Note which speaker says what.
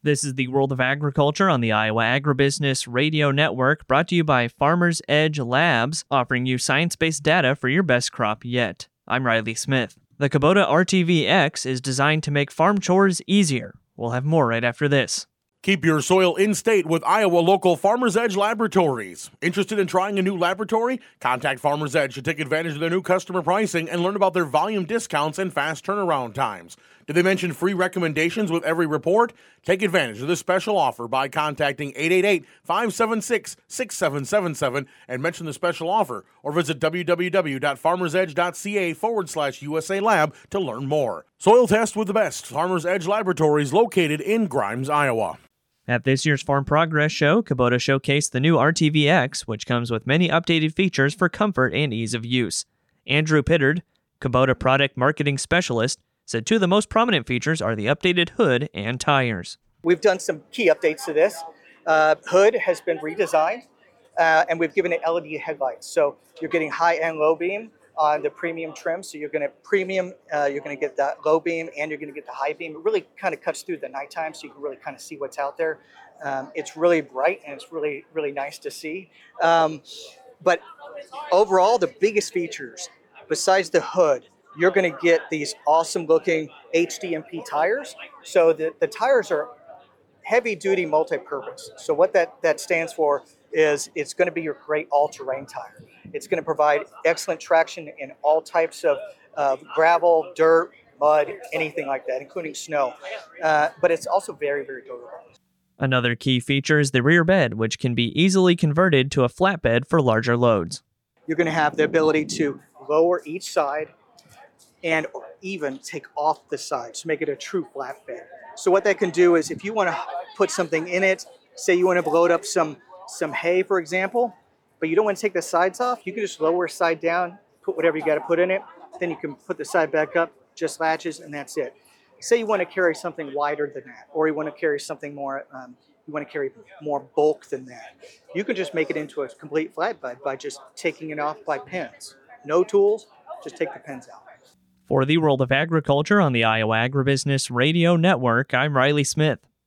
Speaker 1: This is the World of Agriculture on the Iowa Agribusiness Radio Network, brought to you by Farmers Edge Labs, offering you science-based data for your best crop yet. I'm Riley Smith. The Kubota RTV-X is designed to make farm chores easier. We'll have more right after this.
Speaker 2: Keep your soil in state with Iowa local Farmers Edge Laboratories. Interested in trying a new laboratory? Contact Farmers Edge to take advantage of their new customer pricing and learn about their volume discounts and fast turnaround times. Did they mention free recommendations with every report? Take advantage of this special offer by contacting 888-576-6777 and mention the special offer, or visit www.farmersedge.ca/USA Lab to learn more. Soil test with the best. Farmers Edge Laboratories located in Grimes, Iowa.
Speaker 1: At this year's Farm Progress Show, Kubota showcased the new RTV-X, which comes with many updated features for comfort and ease of use. Andrew Pittard, Kubota Product Marketing Specialist, said two of the most prominent features are the updated hood and tires.
Speaker 3: We've done some key updates to this. Hood has been redesigned, and we've given it LED headlights. So you're getting high and low beam on the premium trim. So you're going to get that low beam and you're going to get the high beam. It really kind of cuts through the nighttime, so you can really kind of see what's out there. It's really bright and it's really, really nice to see. But overall, the biggest features, besides the hood, you're going to get these awesome looking HDMP tires. So the tires are heavy duty multi-purpose. So what that stands for is it's going to be your great all-terrain tire. It's going to provide excellent traction in all types of gravel, dirt, mud, anything like that, including snow. But it's also very, very durable.
Speaker 1: Another key feature is the rear bed, which can be easily converted to a flatbed for larger loads.
Speaker 3: You're going to have the ability to lower each side and even take off the sides to make it a true flatbed. So what that can do is if you want to put something in it, say you want to load up some hay, for example, but you don't want to take the sides off, you can just lower side down, put whatever you got to put in it, then you can put the side back up, just latches, and that's it. Say you want to carry something wider than that, or you want to carry something more, you want to carry more bulk than that. You can just make it into a complete flatbed by just taking it off by pins. No tools, just take the pins out.
Speaker 1: For the World of Agriculture on the Iowa Agribusiness Radio Network, I'm Riley Smith.